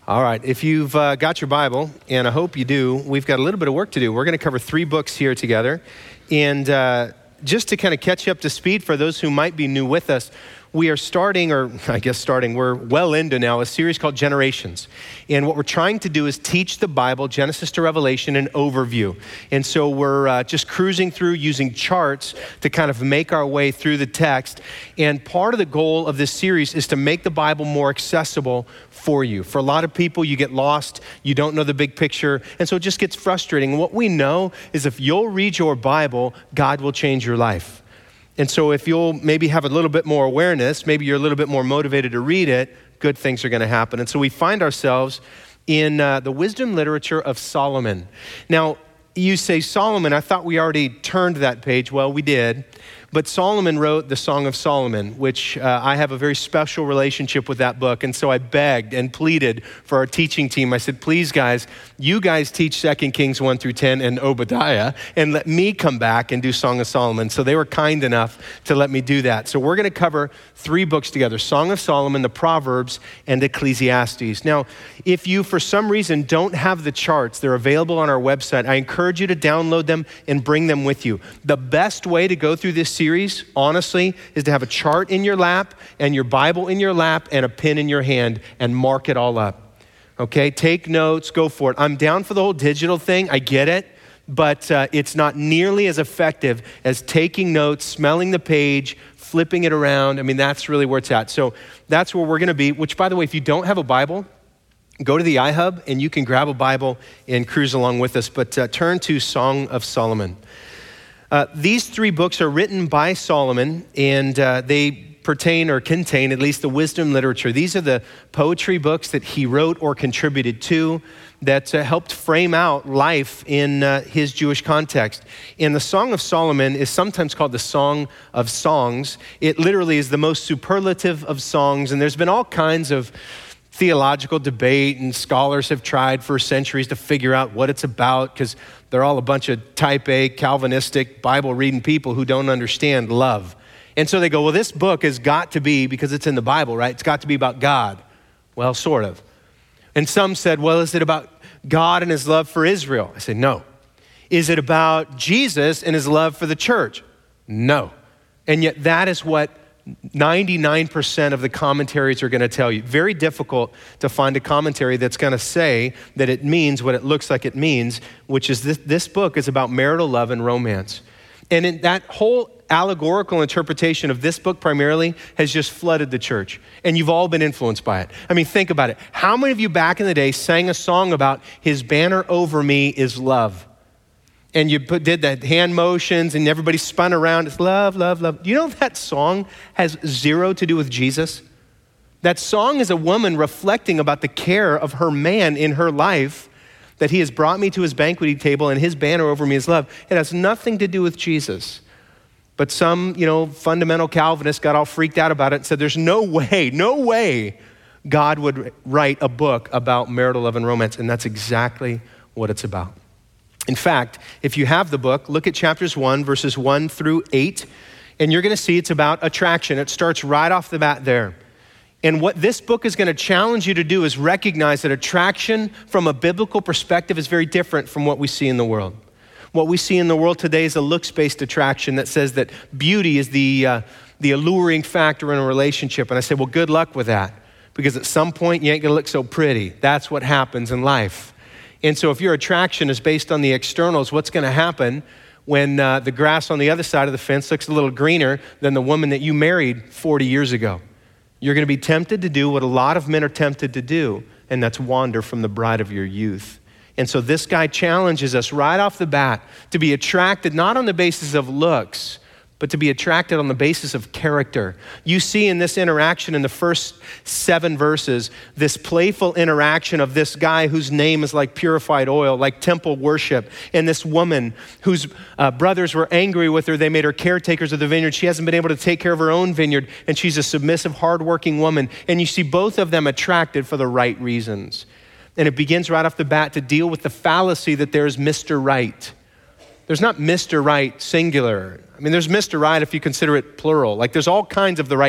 All right, if you've got your Bible, and I hope you do, we've got a little bit of work to do. We're going to cover 3 books here together. And just to kind of catch you up to speed for those who might be new with us, we are we're well into now a series called Generations. And what we're trying to do is teach the Bible, Genesis to Revelation, an overview. And so we're just cruising through using charts to kind of make our way through the text. And part of the goal of this series is to make the Bible more accessible for you. For a lot of people, you get lost, you don't know the big picture, and so it just gets frustrating. And what we know is if you'll read your Bible, God will change your life. And so if you'll maybe have a little bit more awareness, maybe you're a little bit more motivated to read it, good things are going to happen. And so we find ourselves in the wisdom literature of Solomon. Now, you say Solomon, I thought we already turned that page. Well, we did. But Solomon wrote the Song of Solomon, which I have a very special relationship with that book. And so I begged and pleaded for our teaching team. I said, please guys, you guys teach 2 Kings 1 through 10 and Obadiah, and let me come back and do Song of Solomon. So they were kind enough to let me do that. So we're going to cover 3 books together, Song of Solomon, the Proverbs, and Ecclesiastes. Now, if you for some reason don't have the charts, they're available on our website. I encourage you to download them and bring them with you. The best way to go through this series, honestly, is to have a chart in your lap and your Bible in your lap and a pen in your hand and mark it all up. Okay, take notes, go for it. I'm down for the whole digital thing, I get it, but it's not nearly as effective as taking notes, smelling the page, flipping it around. I mean, that's really where it's at. So that's where we're going to be, which by the way, if you don't have a Bible, go to the iHub and you can grab a Bible and cruise along with us, but turn to Song of Solomon. These 3 books are written by Solomon, and they pertain or contain at least the wisdom literature. These are the poetry books that he wrote or contributed to that helped frame out life in his Jewish context. And the Song of Solomon is sometimes called the Song of Songs. It literally is the most superlative of songs, and there's been all kinds of theological debate, and scholars have tried for centuries to figure out what it's about because they're all a bunch of type A, Calvinistic, Bible-reading people who don't understand love. And so they go, well, this book has got to be, because it's in the Bible, right? It's got to be about God. Well, sort of. And some said, well, is it about God and his love for Israel? I said, no. Is it about Jesus and his love for the church? No. And yet that is what 99% of the commentaries are going to tell you. Very difficult to find a commentary that's going to say that it means what it looks like it means, which is this book is about marital love and romance. And in that whole allegorical interpretation of this book primarily has just flooded the church. And you've all been influenced by it. I mean, think about it. How many of you back in the day sang a song about his banner over me is love? And you did that hand motions and everybody spun around. It's love, love, love. Do you know that song has 0 to do with Jesus? That song is a woman reflecting about the care of her man in her life, that he has brought me to his banqueting table and his banner over me is love. It has nothing to do with Jesus. But some, fundamental Calvinists got all freaked out about it and said, there's no way God would write a book about marital love and romance. And that's exactly what it's about. In fact, if you have the book, look at chapters 1, verses 1 through 8, and you're going to see it's about attraction. It starts right off the bat there. And what this book is going to challenge you to do is recognize that attraction from a biblical perspective is very different from what we see in the world. What we see in the world today is a looks-based attraction that says that beauty is the alluring factor in a relationship. And I say, well, good luck with that, because at some point you ain't going to look so pretty. That's what happens in life. And so if your attraction is based on the externals, what's going to happen when the grass on the other side of the fence looks a little greener than the woman that you married 40 years ago? You're going to be tempted to do what a lot of men are tempted to do, and that's wander from the bride of your youth. And so this guy challenges us right off the bat to be attracted not on the basis of looks, but to be attracted on the basis of character. You see in this interaction in the first 7 verses, this playful interaction of this guy whose name is like purified oil, like temple worship, and this woman whose brothers were angry with her. They made her caretakers of the vineyard. She hasn't been able to take care of her own vineyard, and she's a submissive, hardworking woman. And you see both of them attracted for the right reasons. And it begins right off the bat to deal with the fallacy that there's Mr. Right. There's not Mr. Right singular. I mean, there's Mr. Right if you consider it plural. Like there's all kinds of the right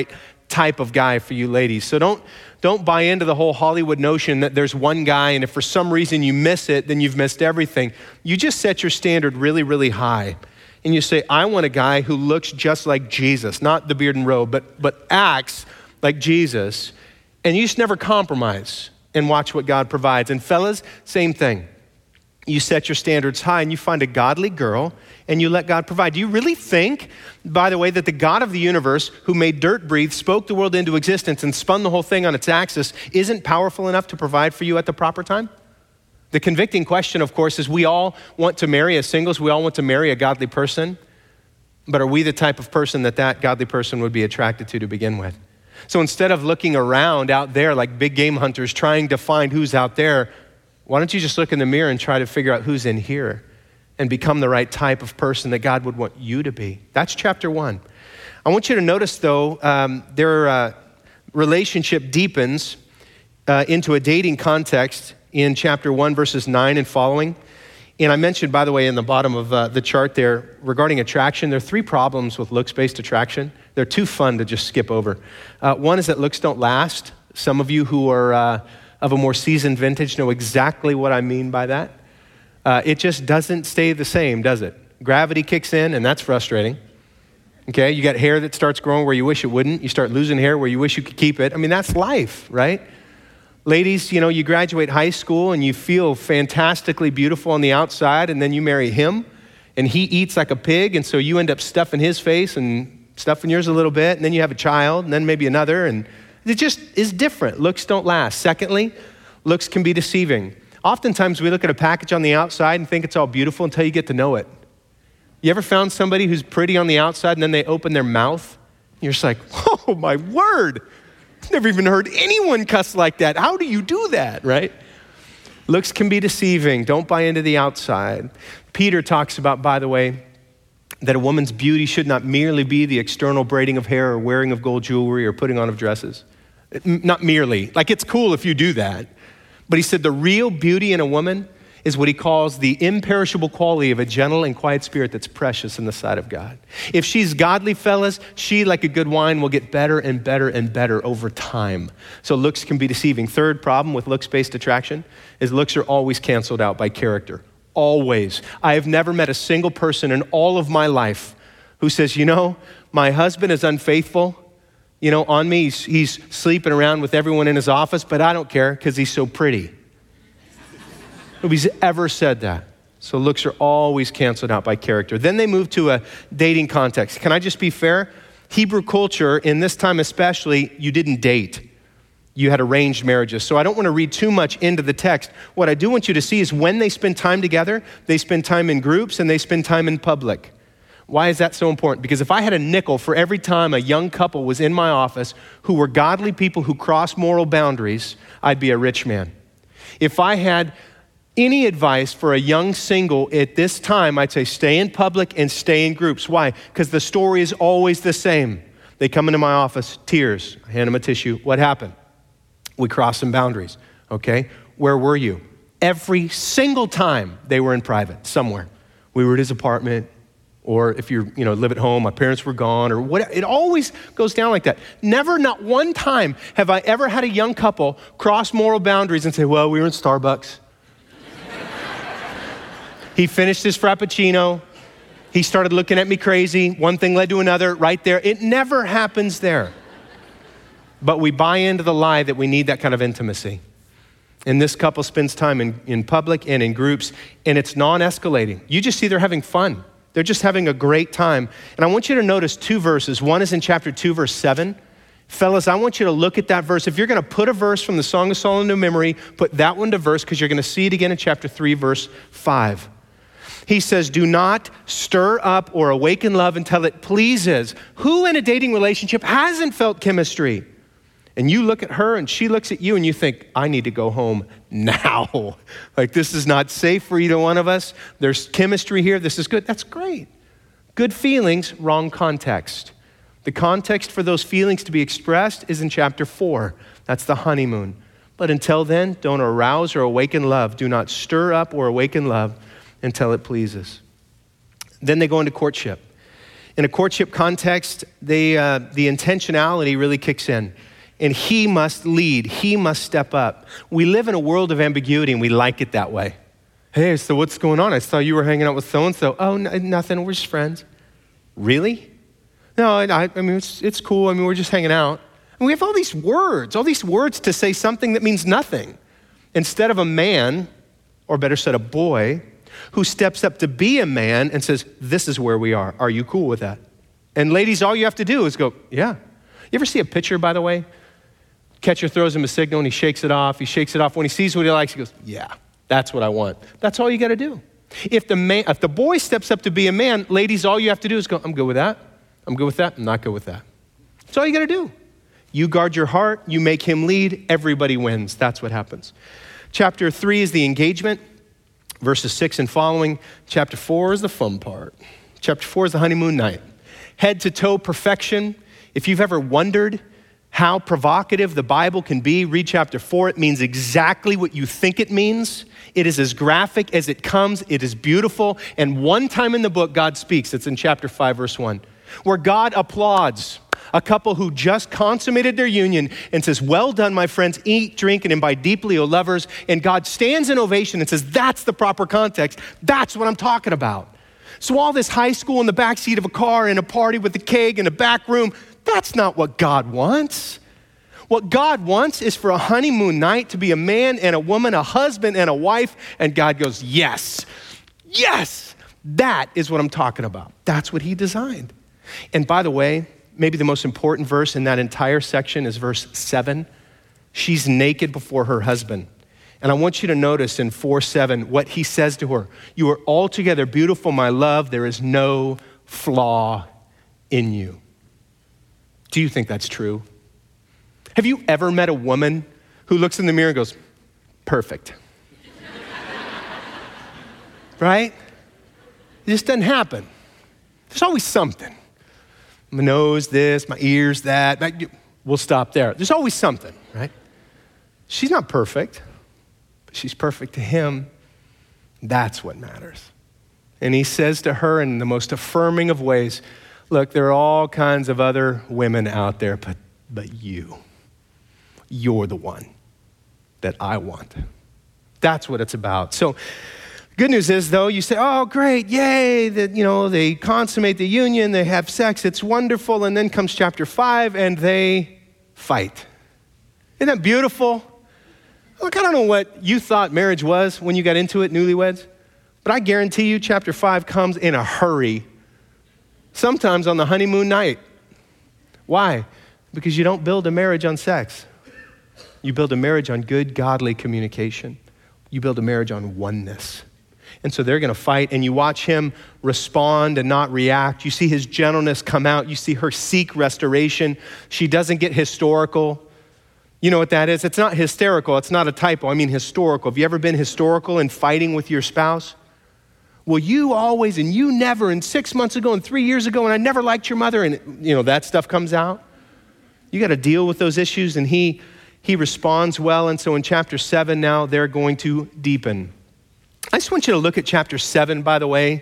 type of guy for you ladies. So don't buy into the whole Hollywood notion that there's one guy, and if for some reason you miss it, then you've missed everything. You just set your standard really, really high. And you say, I want a guy who looks just like Jesus, not the beard and robe, but acts like Jesus. And you just never compromise and watch what God provides. And fellas, same thing. You set your standards high and you find a godly girl and you let God provide. Do you really think, by the way, that the God of the universe who made dirt breathe, spoke the world into existence and spun the whole thing on its axis isn't powerful enough to provide for you at the proper time? The convicting question, of course, is we all want to marry as singles. We all want to marry a godly person. But are we the type of person that godly person would be attracted to begin with? So instead of looking around out there like big game hunters trying to find who's out there, why don't you just look in the mirror and try to figure out who's in here and become the right type of person that God would want you to be? That's chapter 1. I want you to notice, though, their relationship deepens into a dating context in chapter 1, verses 9 and following. And I mentioned, by the way, in the bottom of the chart there, regarding attraction, there are 3 problems with looks-based attraction. They're too fun to just skip over. One is that looks don't last. Some of you who are of a more seasoned vintage know exactly what I mean by that. It just doesn't stay the same, does it? Gravity kicks in, and that's frustrating. Okay, you got hair that starts growing where you wish it wouldn't. You start losing hair where you wish you could keep it. I mean, that's life, right? Ladies, you graduate high school and you feel fantastically beautiful on the outside, and then you marry him, and he eats like a pig, and so you end up stuffing his face and stuffing yours a little bit, and then you have a child, and then maybe another, and it just is different. Looks don't last. Secondly, looks can be deceiving. Oftentimes we look at a package on the outside and think it's all beautiful until you get to know it. You ever found somebody who's pretty on the outside and then they open their mouth? You're just like, oh my word. I've never even heard anyone cuss like that. How do you do that, right? Looks can be deceiving. Don't buy into the outside. Peter talks about, by the way, that a woman's beauty should not merely be the external braiding of hair or wearing of gold jewelry or putting on of dresses. Not merely. Like, it's cool if you do that. But he said the real beauty in a woman is what he calls the imperishable quality of a gentle and quiet spirit that's precious in the sight of God. If she's godly, fellas, she, like a good wine, will get better and better and better over time. So looks can be deceiving. Third problem with looks-based attraction is looks are always canceled out by character. Always. I have never met a single person in all of my life who says, my husband is unfaithful, on me. He's sleeping around with everyone in his office, but I don't care because he's so pretty. Nobody's ever said that. So looks are always canceled out by character. Then they move to a dating context. Can I just be fair? Hebrew culture, in this time especially, you didn't date. You had arranged marriages. So I don't want to read too much into the text. What I do want you to see is when they spend time together, they spend time in groups and they spend time in public. Why is that so important? Because if I had a nickel for every time a young couple was in my office who were godly people who crossed moral boundaries, I'd be a rich man. If I had any advice for a young single at this time, I'd say stay in public and stay in groups. Why? Because the story is always the same. They come into my office, tears, I hand them a tissue. What happened? We crossed some boundaries, okay? Where were you? Every single time they were in private, somewhere. We were at his apartment, or if you live at home, my parents were gone, or what. It always goes down like that. Never, not one time have I ever had a young couple cross moral boundaries and say, well, we were in Starbucks. He finished his Frappuccino. He started looking at me crazy. One thing led to another right there. It never happens there. But we buy into the lie that we need that kind of intimacy. And this couple spends time in public and in groups, and it's non-escalating. You just see they're having fun. They're just having a great time. And I want you to notice 2 verses. One is in chapter 2, verse 7. Fellas, I want you to look at that verse. If you're going to put a verse from the Song of Solomon to memory, put that one to verse, because you're going to see it again in chapter 3, verse 5. He says, do not stir up or awaken love until it pleases. Who in a dating relationship hasn't felt chemistry? And you look at her and she looks at you and you think, I need to go home now. Like, this is not safe for either one of us. There's chemistry here. This is good. That's great. Good feelings, wrong context. The context for those feelings to be expressed is in chapter 4. That's the honeymoon. But until then, don't arouse or awaken love. Do not stir up or awaken love until it pleases. Then they go into courtship. In a courtship context, the intentionality really kicks in. And he must lead. He must step up. We live in a world of ambiguity, and we like it that way. Hey, so what's going on? I saw you were hanging out with so-and-so. Oh, nothing. We're just friends. Really? No, I mean, it's cool. I mean, we're just hanging out. And we have all these words to say something that means nothing. Instead of a man, or better said, a boy, who steps up to be a man and says, this is where we are. Are you cool with that? And ladies, all you have to do is go, yeah. You ever see a pitcher, by the way? Catcher throws him a signal and he shakes it off. When he sees what he likes, he goes, yeah, that's what I want. That's all you got to do. If the boy steps up to be a man, ladies, all you have to do is go, I'm good with that. I'm good with that. I'm not good with that. That's all you got to do. You guard your heart. You make him lead. Everybody wins. That's what happens. Chapter 3 is the engagement. Verses 6 and following. Chapter 4 is the fun part. Chapter 4 is the honeymoon night. Head to toe perfection. If you've ever wondered how provocative the Bible can be, read chapter 4. It means exactly what you think it means. It is as graphic as it comes. It is beautiful. And one time in the book, God speaks. It's in chapter 5, verse 1, where God applauds a couple who just consummated their union and says, well done, my friends, eat, drink, and imbibe deeply, O lovers. And God stands in ovation and says, that's the proper context. That's what I'm talking about. So all this high school in the backseat of a car and a party with a keg in a back room, that's not what God wants. What God wants is for a honeymoon night to be a man and a woman, a husband and a wife. And God goes, yes, yes, that is what I'm talking about. That's what he designed. And by the way, maybe the most important verse in that entire section is verse 7. She's naked before her husband. And I want you to notice in 4:7 what he says to her. You are altogether beautiful, my love. There is no flaw in you. Do you think that's true? Have you ever met a woman who looks in the mirror and goes, perfect? Right? It just doesn't happen. There's always something. My nose, this, my ears, that. We'll stop there. There's always something, right? She's not perfect, but she's perfect to him. That's what matters. And he says to her in the most affirming of ways, look, there are all kinds of other women out there, but you're the one that I want. That's what it's about. So good news is, though, you say, oh, great, yay, that, they consummate the union, they have sex, it's wonderful, and then comes chapter 5, and they fight. Isn't that beautiful? Look, I don't know what you thought marriage was when you got into it, newlyweds, but I guarantee you chapter 5 comes in a hurry, sometimes on the honeymoon night. Why? Because you don't build a marriage on sex. You build a marriage on good, godly communication. You build a marriage on oneness. And so they're going to fight, and you watch him respond and not react. You see his gentleness come out. You see her seek restoration. She doesn't get historical. You know what that is? It's not hysterical. It's not a typo. I mean historical. Have you ever been historical in fighting with your spouse? Well, you always, and you never, and 6 months ago, and 3 years ago, and I never liked your mother, and that stuff comes out. You got to deal with those issues, and he responds well. And so in chapter 7 now, they're going to deepen. I just want you to look at chapter 7, by the way.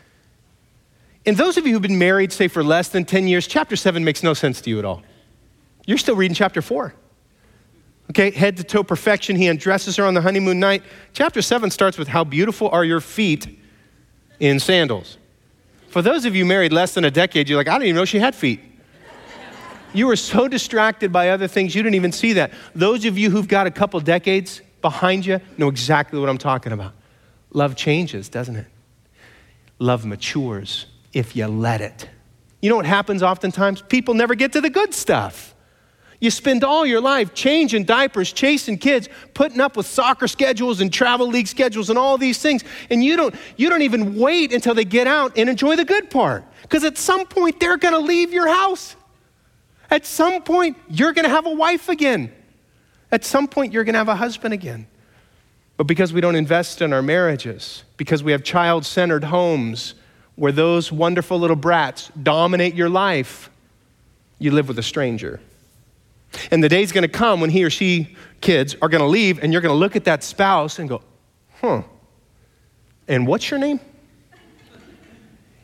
And those of you who've been married, say, for less than 10 years, chapter 7 makes no sense to you at all. You're still reading chapter 4. Okay, head to toe perfection. He undresses her on the honeymoon night. Chapter 7 starts with, how beautiful are your feet in sandals. For those of you married less than a decade, you're like, I didn't even know she had feet. You were so distracted by other things, you didn't even see that. Those of you who've got a couple decades behind you know exactly what I'm talking about. Love changes, doesn't it? Love matures if you let it. You know what happens oftentimes? People never get to the good stuff. You spend all your life changing diapers, chasing kids, putting up with soccer schedules and travel league schedules and all these things. And you don't even wait until they get out and enjoy the good part. Because at some point, they're going to leave your house. At some point, you're going to have a wife again. At some point, you're going to have a husband again. But because we don't invest in our marriages, because we have child-centered homes where those wonderful little brats dominate your life, you live with a stranger. And the day's going to come when he or she, kids, are going to leave, and you're going to look at that spouse and go, and what's your name?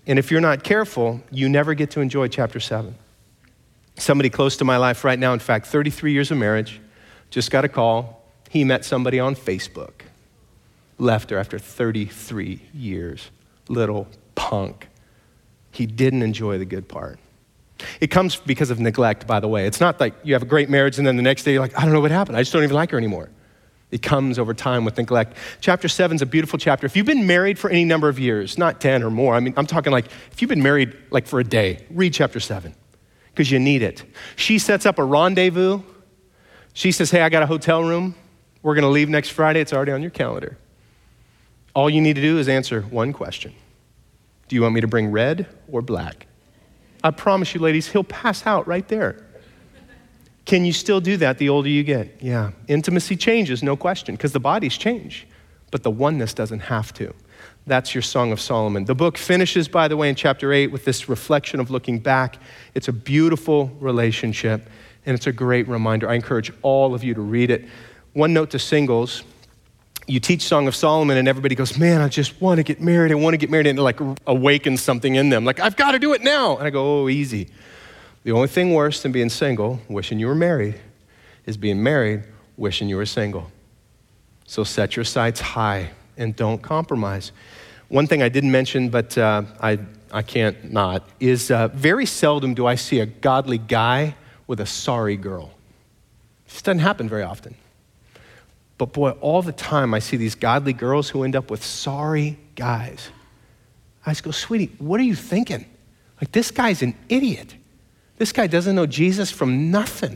And if you're not careful, you never get to enjoy chapter 7. Somebody close to my life right now, in fact, 33 years of marriage, just got a call. He met somebody on Facebook. Left her after 33 years. Little punk. He didn't enjoy the good part. It comes because of neglect, by the way. It's not like you have a great marriage and then the next day you're like, I don't know what happened. I just don't even like her anymore. It comes over time with neglect. Chapter 7 is a beautiful chapter. If you've been married for any number of years, not 10 or more, I'm talking like if you've been married like for a day, read chapter 7 because you need it. She sets up a rendezvous. She says, hey, I got a hotel room. We're going to leave next Friday. It's already on your calendar. All you need to do is answer one question. Do you want me to bring red or black? I promise you, ladies, he'll pass out right there. Can you still do that the older you get? Yeah. Intimacy changes, no question, because the bodies change, but the oneness doesn't have to. That's your Song of Solomon. The book finishes, by the way, in chapter 8 with this reflection of looking back. It's a beautiful relationship, and it's a great reminder. I encourage all of you to read it. One note to singles. You teach Song of Solomon and everybody goes, man, I just want to get married. I want to get married. And it like awakens something in them. Like, I've got to do it now. And I go, oh, easy. The only thing worse than being single, wishing you were married, is being married, wishing you were single. So set your sights high and don't compromise. One thing I didn't mention, but I can't not, is very seldom do I see a godly guy with a sorry girl. It just doesn't happen very often. But boy, all the time I see these godly girls who end up with sorry guys. I just go, sweetie, what are you thinking? Like, this guy's an idiot. This guy doesn't know Jesus from nothing.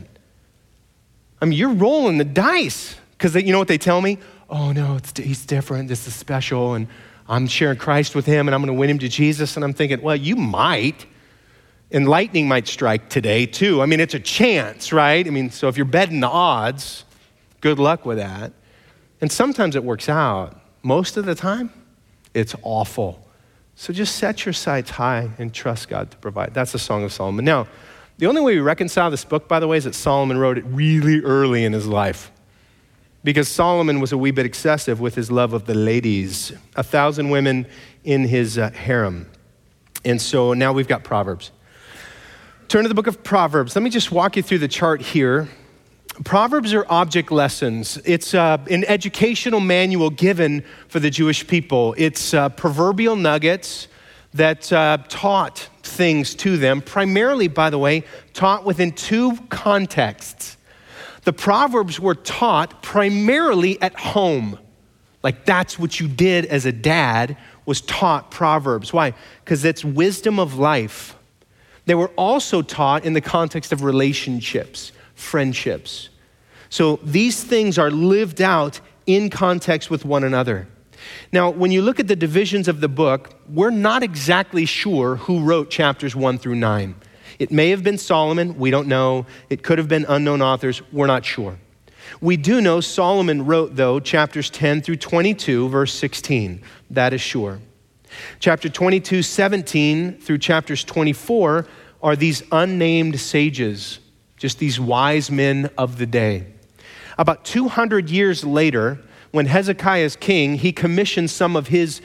I mean, you're rolling the dice. Because you know what they tell me? Oh, no, he's different. This is special. And I'm sharing Christ with him, and I'm going to win him to Jesus. And I'm thinking, well, you might. And lightning might strike today, too. I mean, it's a chance, right? I mean, so if you're betting the odds, good luck with that. And sometimes it works out. Most of the time, it's awful. So just set your sights high and trust God to provide. That's the Song of Solomon. Now, the only way we reconcile this book, by the way, is that Solomon wrote it really early in his life. Because Solomon was a wee bit excessive with his love of the ladies. 1,000 women in his harem. And so now we've got Proverbs. Turn to the book of Proverbs. Let me just walk you through the chart here. Proverbs are object lessons. It's an educational manual given for the Jewish people. It's proverbial nuggets that taught things to them, primarily, by the way, taught within two contexts. The Proverbs were taught primarily at home. Like, that's what you did as a dad, was taught Proverbs. Why? Because it's wisdom of life. They were also taught in the context of relationships, friendships. So these things are lived out in context with one another. Now, when you look at the divisions of the book, we're not exactly sure who wrote chapters 1 through 9. It may have been Solomon, we don't know. It could have been unknown authors, we're not sure. We do know Solomon wrote, though, chapters 10 through 22, verse 16. That is sure. Chapter 22, 17 through chapters 24 are these unnamed sages, just these wise men of the day. About 200 years later, when Hezekiah is king, he commissioned some of his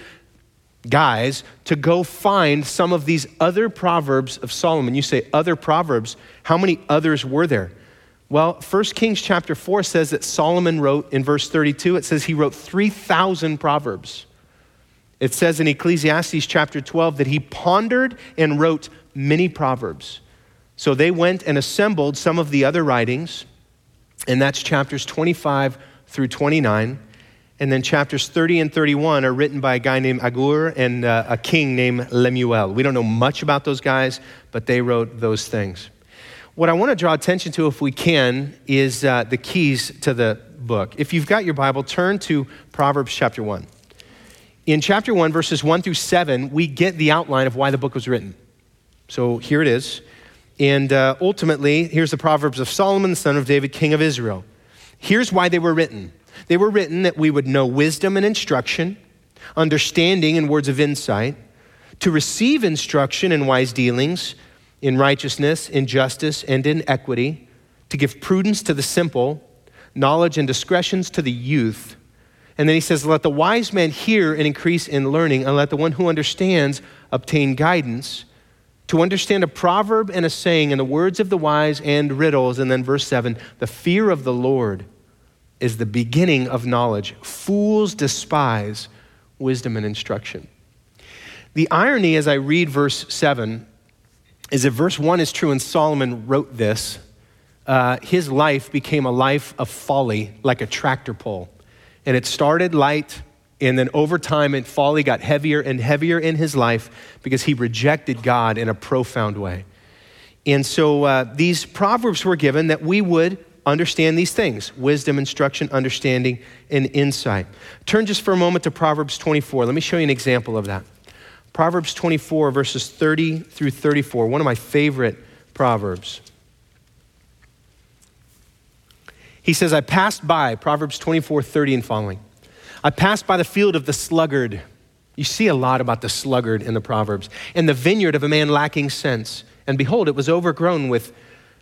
guys to go find some of these other Proverbs of Solomon. You say, other Proverbs, how many others were there? Well, 1 Kings chapter 4 says that Solomon wrote, in verse 32, it says he wrote 3,000 Proverbs. It says in Ecclesiastes chapter 12 that he pondered and wrote many Proverbs. So they went and assembled some of the other writings, and that's chapters 25 through 29. And then chapters 30 and 31 are written by a guy named Agur and a king named Lemuel. We don't know much about those guys, but they wrote those things. What I want to draw attention to, if we can, is the keys to the book. If you've got your Bible, turn to Proverbs chapter 1. In chapter 1, verses 1 through 7, we get the outline of why the book was written. So here it is. And ultimately, here's the Proverbs of Solomon, the son of David, king of Israel. Here's why they were written. They were written that we would know wisdom and instruction, understanding and words of insight, to receive instruction in wise dealings, in righteousness, in justice, and in equity, to give prudence to the simple, knowledge and discretions to the youth, And then he says, let the wise man hear and increase in learning, and let the one who understands obtain guidance. To understand a proverb and a saying and the words of the wise and riddles. And then verse 7, the fear of the Lord is the beginning of knowledge. Fools despise wisdom and instruction. The irony as I read verse 7 is that verse 1 is true and Solomon wrote this. His life became a life of folly like a tractor pull. And it started light, and then over time, folly got heavier and heavier in his life because he rejected God in a profound way. And so these proverbs were given that we would understand these things: wisdom, instruction, understanding, and insight. Turn just for a moment to Proverbs 24. Let me show you an example of that. Proverbs 24, verses 30 through 34, one of my favorite proverbs. He says, I passed by, Proverbs 24, 30 and following. I passed by the field of the sluggard. You see a lot about the sluggard in the Proverbs. And the vineyard of a man lacking sense. And behold, it was overgrown with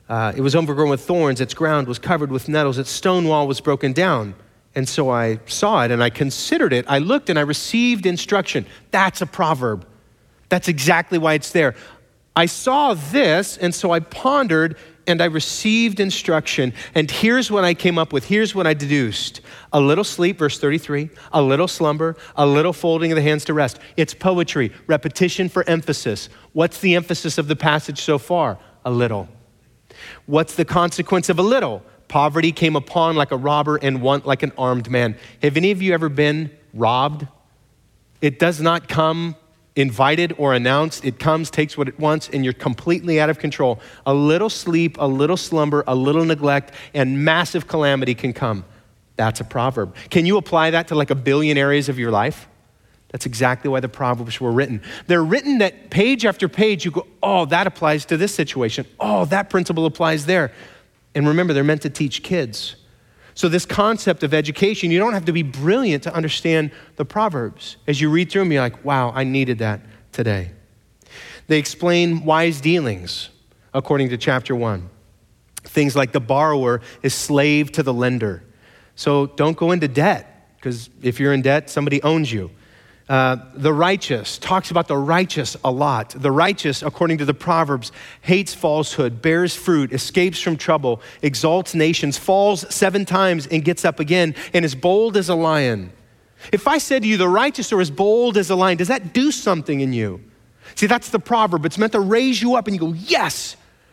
thorns. Its ground was covered with nettles. Its stone wall was broken down. And so I saw it and I considered it. I looked and I received instruction. That's a proverb. That's exactly why it's there. I saw this, and so I pondered and I received instruction. And here's what I came up with. Here's what I deduced. A little sleep, verse 33, a little slumber, a little folding of the hands to rest. It's poetry, repetition for emphasis. What's the emphasis of the passage so far? A little. What's the consequence of a little? Poverty came upon like a robber and want like an armed man. Have any of you ever been robbed? It does not come invited or announced. It comes, takes what it wants, and you're completely out of control. A little sleep, a little slumber, a little neglect, and massive calamity can come. That's a proverb. Can you apply that to like a billion areas of your life? That's exactly why the Proverbs were written. They're written that page after page, you go, oh, that applies to this situation. Oh, that principle applies there. And remember, they're meant to teach kids. So this concept of education, you don't have to be brilliant to understand the Proverbs. As you read through them, you're like, wow, I needed that today. They explain wise dealings, according to chapter 1. Things like the borrower is slave to the lender. So don't go into debt, because if you're in debt, somebody owns you. The righteous, talks about the righteous a lot. The righteous, according to the Proverbs, hates falsehood, bears fruit, escapes from trouble, exalts nations, falls 7 times and gets up again, and is bold as a lion. If I said to you, the righteous are as bold as a lion, does that do something in you? See, that's the proverb. It's meant to raise you up and you go, yes.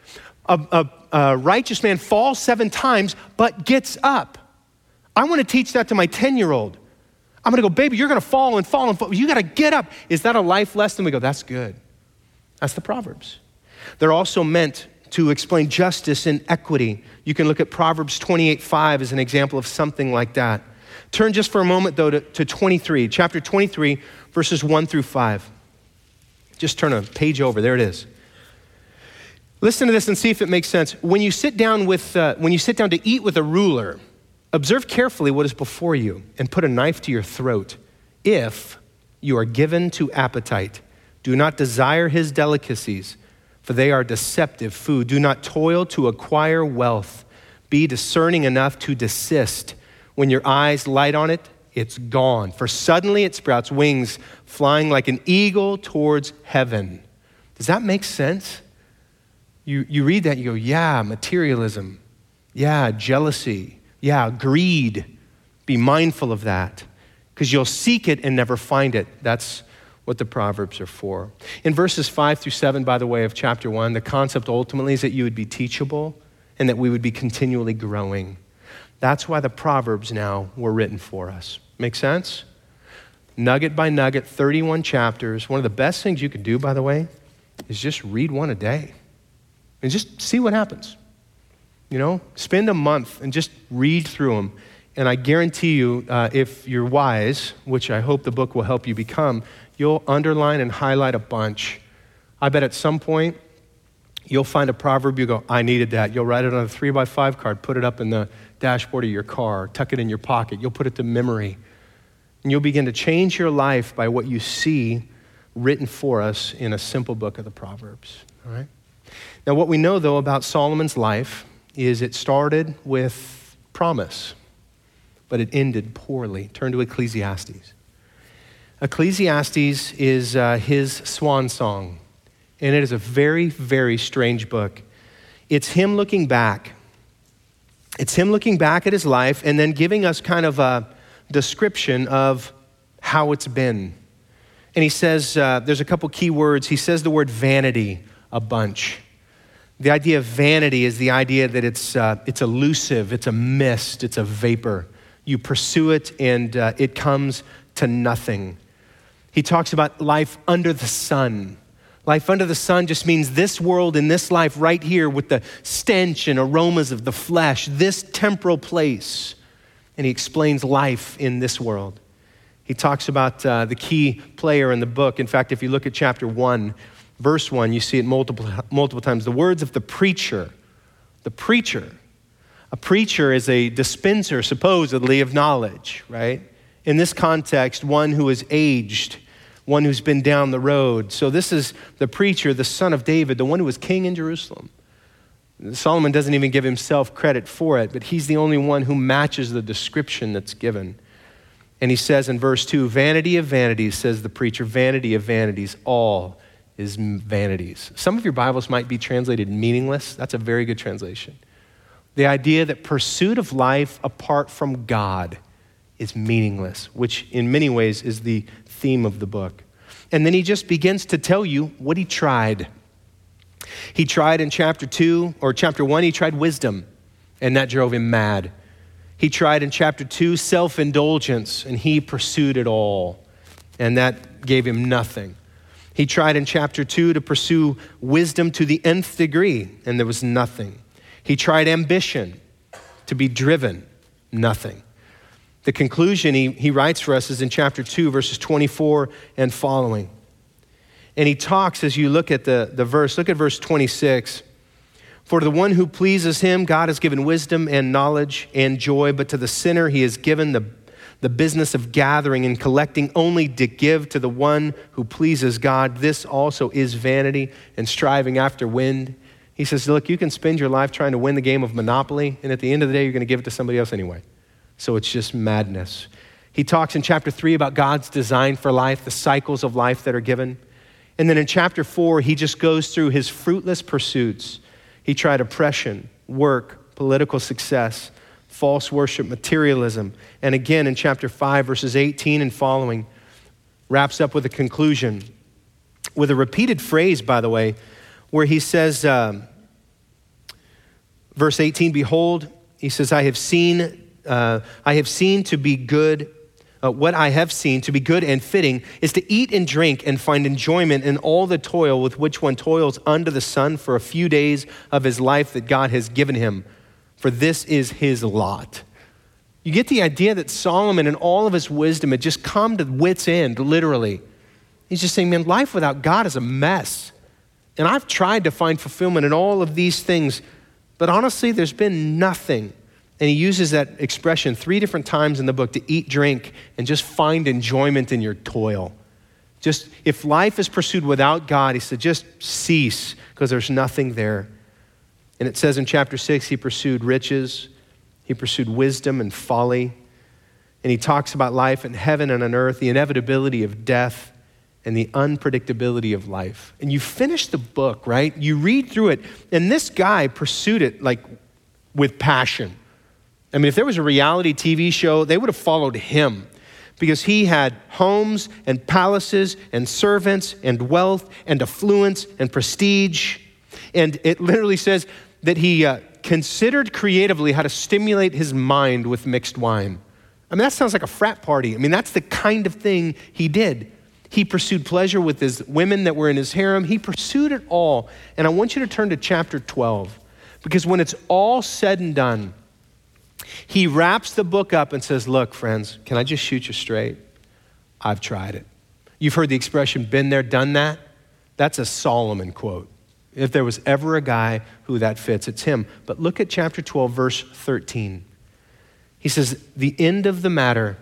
A righteous man falls 7 times, but gets up. I want to teach that to my 10-year-old. I'm going to go, baby, you're going to fall and fall and fall. You got to get up. Is that a life lesson? We go, that's good. That's the Proverbs. They're also meant to explain justice and equity. You can look at Proverbs 28:5 as an example of something like that. Turn just for a moment, though, to 23, chapter 23, verses 1 through 5. Just turn a page over. There it is. Listen to this and see if it makes sense. When you sit down to eat with a ruler, observe carefully what is before you and put a knife to your throat. If you are given to appetite, do not desire his delicacies, for they are deceptive food. Do not toil to acquire wealth. Be discerning enough to desist. When your eyes light on it, it's gone. For suddenly it sprouts wings, flying like an eagle towards heaven. Does that make sense? You read that, you go, yeah, materialism. Yeah, jealousy. Yeah, greed. Be mindful of that, because you'll seek it and never find it. That's what the Proverbs are for. In verses 5 through 7, by the way, of chapter 1, the concept ultimately is that you would be teachable and that we would be continually growing. That's why the Proverbs now were written for us. Make sense? Nugget by nugget, 31 chapters. One of the best things you could do, by the way, is just read one a day and just see what happens. You know, spend a month and just read through them. And I guarantee you, if you're wise, which I hope the book will help you become, you'll underline and highlight a bunch. I bet at some point, you'll find a proverb, you go, I needed that. You'll write it on a 3x5 card, put it up in the dashboard of your car, tuck it in your pocket. You'll put it to memory. And you'll begin to change your life by what you see written for us in a simple book of the Proverbs. All right? Now, what we know, though, about Solomon's life is it started with promise. but it ended poorly. Turn to Ecclesiastes. Ecclesiastes is his swan song, and it is a very, very strange book. It's him looking back. It's him looking back at his life and then giving us kind of a description of how it's been. And he says, there's a couple key words. He says the word vanity a bunch. The idea of vanity is the idea that it's elusive, it's a mist, it's a vapor. You pursue it and it comes to nothing. He talks about life under the sun. Life under the sun just means this world and this life right here with the stench and aromas of the flesh, this temporal place. And he explains life in this world. He talks about the key player in the book. In fact, if you look at chapter 1, verse 1, you see it multiple times. The words of the preacher. The preacher. A preacher is a dispenser, supposedly, of knowledge, right? In this context, one who is aged, one who's been down the road. So this is the preacher, the son of David, the one who was king in Jerusalem. Solomon doesn't even give himself credit for it, but he's the only one who matches the description that's given. And he says in verse 2, vanity of vanities, says the preacher, vanity of vanities, all is vanities. Some of your Bibles might be translated meaningless. That's a very good translation. The idea that pursuit of life apart from God is meaningless, which in many ways is the theme of the book. And then he just begins to tell you what he tried. He tried in chapter 1, he tried wisdom, and that drove him mad. He tried in chapter 2, self-indulgence, and he pursued it all, and that gave him nothing. He tried in chapter 2 to pursue wisdom to the nth degree, and there was nothing. He tried ambition, to be driven, nothing. The conclusion he writes for us is in chapter 2, verses 24 and following. And he talks, as you look at the verse, look at verse 26. For to the one who pleases him, God has given wisdom and knowledge and joy, but to the sinner he has given the business of gathering and collecting only to give to the one who pleases God. This also is vanity and striving after wind. He says, look, you can spend your life trying to win the game of Monopoly, and at the end of the day, you're going to give it to somebody else anyway. So it's just madness. He talks in chapter 3 about God's design for life, the cycles of life that are given. And then in chapter 4, he just goes through his fruitless pursuits. He tried oppression, work, political success, false worship, materialism. And again, in chapter 5, verses 18 and following, wraps up with a conclusion with a repeated phrase, by the way, where he says, verse 18, behold, he says, I have seen to be good. What I have seen to be good and fitting is to eat and drink and find enjoyment in all the toil with which one toils under the sun for a few days of his life that God has given him. For this is his lot. You get the idea that Solomon, in all of his wisdom, had just come to wit's end, literally. He's just saying, man, life without God is a mess. And I've tried to find fulfillment in all of these things, but honestly, there's been nothing. And he uses that expression 3 different times in the book, to eat, drink, and just find enjoyment in your toil. Just, if life is pursued without God, he said, just cease, because there's nothing there. And it says in chapter 6, he pursued riches, he pursued wisdom and folly, and he talks about life in heaven and on earth, the inevitability of death, and the unpredictability of life. And you finish the book, right? You read through it, and this guy pursued it like with passion. I mean, if there was a reality TV show, they would have followed him because he had homes and palaces and servants and wealth and affluence and prestige. And it literally says that he considered creatively how to stimulate his mind with mixed wine. I mean, that sounds like a frat party. I mean, that's the kind of thing he did. He pursued pleasure with his women that were in his harem. He pursued it all. And I want you to turn to chapter 12, because when it's all said and done, he wraps the book up and says, look, friends, can I just shoot you straight? I've tried it. You've heard the expression, been there, done that? That's a Solomon quote. If there was ever a guy who that fits, it's him. But look at chapter 12, verse 13. He says, the end of the matter,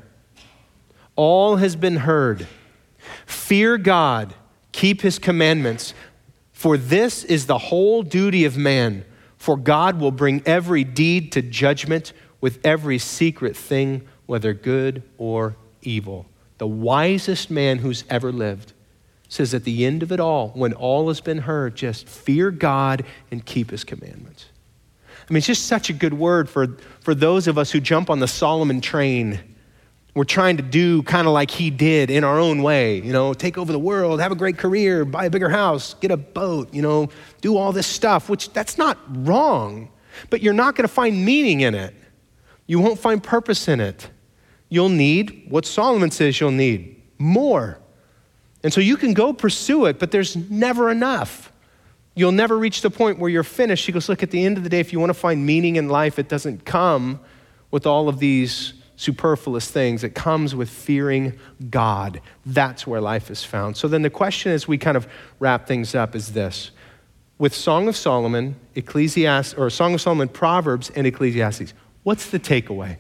all has been heard. Fear God, keep his commandments, for this is the whole duty of man. For God will bring every deed to judgment with every secret thing whether good or evil. The wisest man who's ever lived says at the end of it all, when all has been heard, just fear God and keep his commandments. I mean, it's just such a good word for those of us who jump on the Solomon train. We're trying to do kind of like he did in our own way, take over the world, have a great career, buy a bigger house, get a boat, do all this stuff, which that's not wrong, but you're not going to find meaning in it. You won't find purpose in it. You'll need what Solomon says you'll need, more. And so you can go pursue it, but there's never enough. You'll never reach the point where you're finished. He goes, look, at the end of the day, if you want to find meaning in life, it doesn't come with all of these superfluous things. It comes with fearing God. That's where life is found. So then the question as we kind of wrap things up is this. With Song of Solomon, Song of Solomon, Proverbs, and Ecclesiastes, what's the takeaway?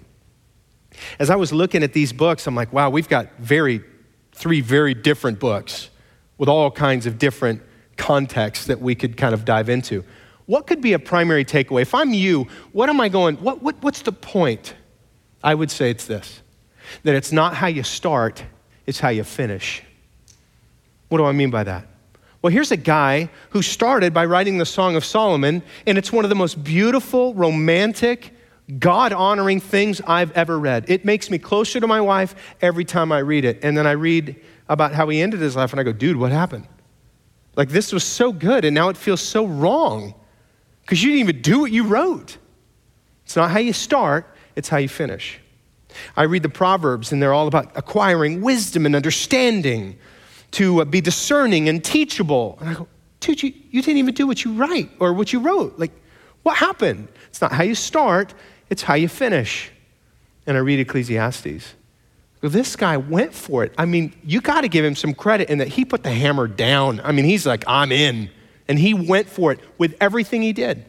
As I was looking at these books, I'm like, wow, we've got three very different books with all kinds of different contexts that we could kind of dive into. What could be a primary takeaway? If I'm you, what's the point? I would say it's this, that it's not how you start, it's how you finish. What do I mean by that? Well, here's a guy who started by writing the Song of Solomon, and it's one of the most beautiful, romantic, God-honoring things I've ever read. It makes me closer to my wife every time I read it. And then I read about how he ended his life, and I go, dude, what happened? Like, this was so good, and now it feels so wrong because you didn't even do what you wrote. It's not how you start, it's how you finish. I read the Proverbs, and they're all about acquiring wisdom and understanding, to be discerning and teachable. And I go, dude, you didn't even do what you write or what you wrote. Like, what happened? It's not how you start, it's how you finish. And I read Ecclesiastes. Well, this guy went for it. I mean, you got to give him some credit in that he put the hammer down. I mean, he's like, I'm in. And he went for it with everything he did.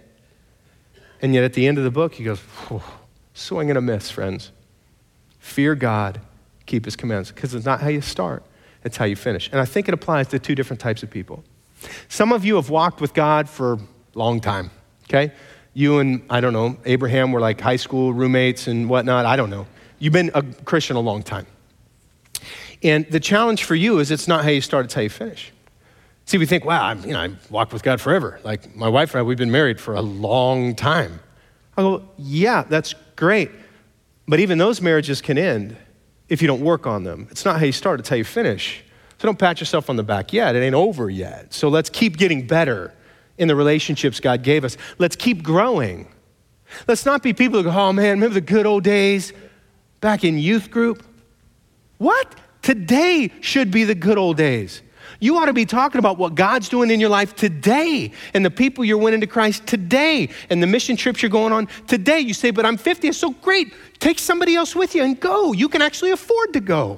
And yet at the end of the book, he goes, swing and a miss, friends. Fear God, keep his commands. Because it's not how you start, it's how you finish. And I think it applies to two different types of people. Some of you have walked with God for a long time, okay? You and, I don't know, Abraham were like high school roommates and whatnot. I don't know. You've been a Christian a long time. And the challenge for you is it's not how you start, it's how you finish. See, we think, wow, I walked with God forever. Like my wife and I, we've been married for a long time. I go, yeah, that's great. But even those marriages can end if you don't work on them. It's not how you start, it's how you finish. So don't pat yourself on the back yet. It ain't over yet. So let's keep getting better in the relationships God gave us. Let's keep growing. Let's not be people who go, oh man, remember the good old days back in youth group? What? Today should be the good old days. You ought to be talking about what God's doing in your life today and the people you're winning to Christ today and the mission trips you're going on today. You say, but I'm 50, it's so great. Take somebody else with you and go. You can actually afford to go.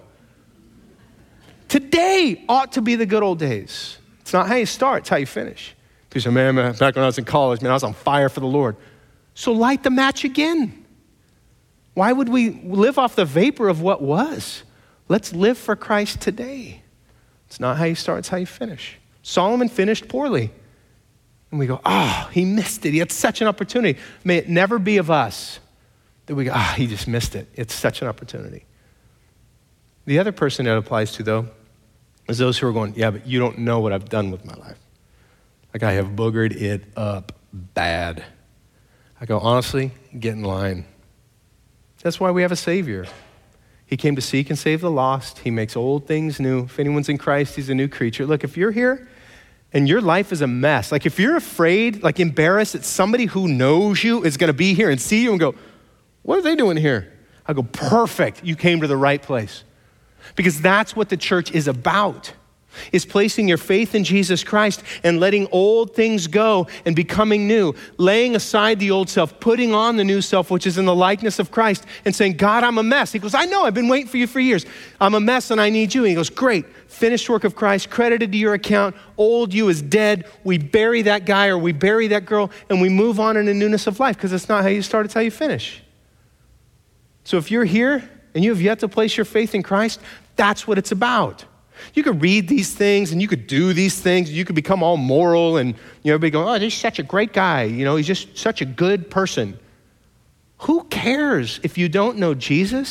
Today ought to be the good old days. It's not how you start, it's how you finish. People say, man, back when I was in college, man, I was on fire for the Lord. So light the match again. Why would we live off the vapor of what was? Let's live for Christ today. It's not how you start, it's how you finish. Solomon finished poorly. And we go, he missed it. He had such an opportunity. May it never be of us that we go, he just missed it. It's such an opportunity. The other person that applies to, though, is those who are going, yeah, but you don't know what I've done with my life. Like I have boogered it up bad. I go, honestly, get in line. That's why we have a Savior. He came to seek and save the lost. He makes old things new. If anyone's in Christ, he's a new creature. Look, if you're here and your life is a mess, like if you're afraid, like embarrassed that somebody who knows you is going to be here and see you and go, what are they doing here? I go, perfect. You came to the right place. Because that's what the church is about, is placing your faith in Jesus Christ and letting old things go and becoming new, laying aside the old self, putting on the new self, which is in the likeness of Christ, and saying, God, I'm a mess. He goes, I know, I've been waiting for you for years. I'm a mess and I need you. And he goes, great, finished work of Christ, credited to your account. Old you is dead. We bury that guy or we bury that girl and we move on in the newness of life because it's not how you start, it's how you finish. So if you're here and you have yet to place your faith in Christ, that's what it's about. You could read these things and you could do these things. You could become all moral and everybody go, oh, he's such a great guy. He's just such a good person. Who cares if you don't know Jesus?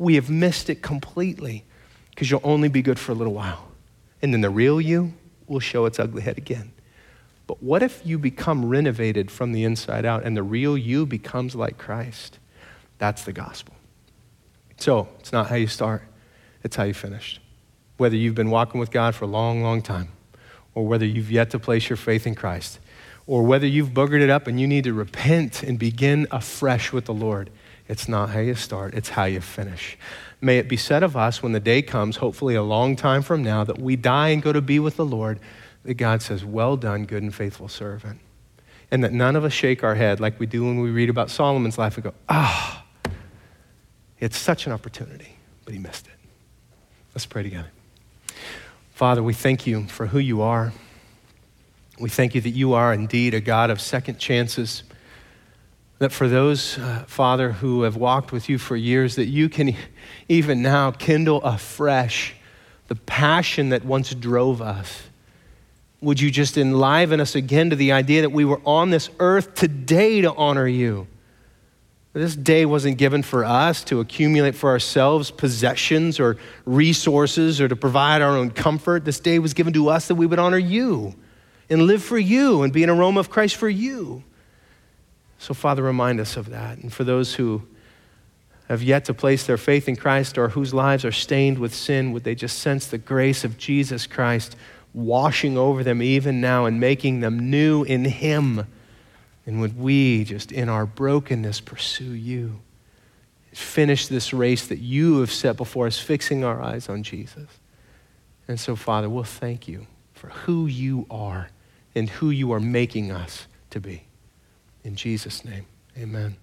we have missed it completely because you'll only be good for a little while. And then the real you will show its ugly head again. But what if you become renovated from the inside out and the real you becomes like Christ? That's the gospel. So it's not how you start, it's how you finish. Whether you've been walking with God for a long, long time, or whether you've yet to place your faith in Christ, or whether you've boogered it up and you need to repent and begin afresh with the Lord, it's not how you start, it's how you finish. May it be said of us when the day comes, hopefully a long time from now, that we die and go to be with the Lord, that God says, well done, good and faithful servant. And that none of us shake our head like we do when we read about Solomon's life and go, it's such an opportunity, but he missed it. Let's pray together. Father, we thank you for who you are. We thank you that you are indeed a God of second chances. That for those, Father, who have walked with you for years, that you can even now kindle afresh the passion that once drove us. Would you just enliven us again to the idea that we were on this earth today to honor you? This day wasn't given for us to accumulate for ourselves possessions or resources or to provide our own comfort. This day was given to us that we would honor you and live for you and be an aroma of Christ for you. So, Father, remind us of that. And for those who have yet to place their faith in Christ or whose lives are stained with sin, would they just sense the grace of Jesus Christ washing over them even now and making them new in him? And would we just in our brokenness pursue you? Finish this race that you have set before us, fixing our eyes on Jesus. And so, Father, we'll thank you for who you are and who you are making us to be. In Jesus' name, amen.